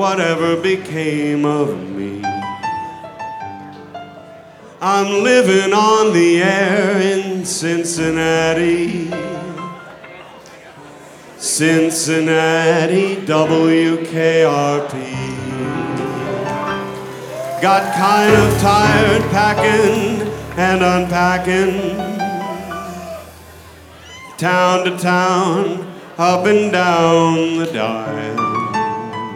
whatever became of me. I'm living on the air in Cincinnati, Cincinnati, WKRP. Got kind of tired packing and unpacking, town to town, up and down the dial.